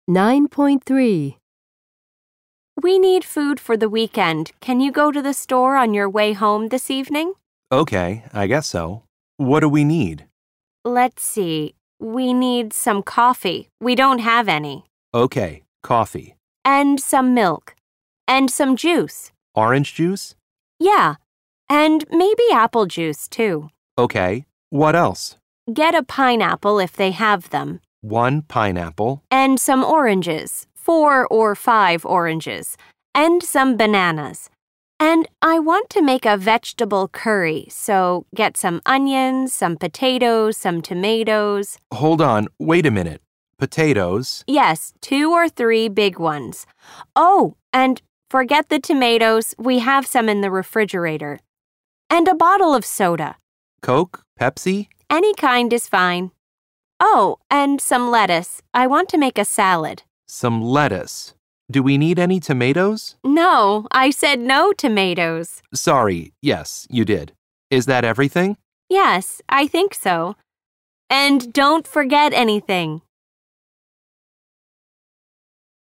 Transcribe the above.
9.3. We need food for the weekend. Can you go to the store on your way home this evening? Okay, I guess so. What do we need? Let's see. We need some coffee. We don't have any. Okay, coffee. And some milk. And some juice. Orange juice? Yeah. And maybe apple juice, too. Okay, what else? Get a pineapple if they have them. 1 pineapple. And some oranges. 4 or 5 oranges. And some bananas. And I want to make a vegetable curry, so get some onions, some potatoes, some tomatoes. Hold on, wait a minute. Potatoes? Yes, 2 or 3 big ones. Oh, and forget the tomatoes. We have some in the refrigerator. And a bottle of soda. Coke? Pepsi? Any kind is fine. Oh, and some lettuce. I want to make a salad. Some lettuce. Do we need any tomatoes? No, I said no tomatoes. Sorry, yes, you did. Is that everything? Yes, I think so. And don't forget anything.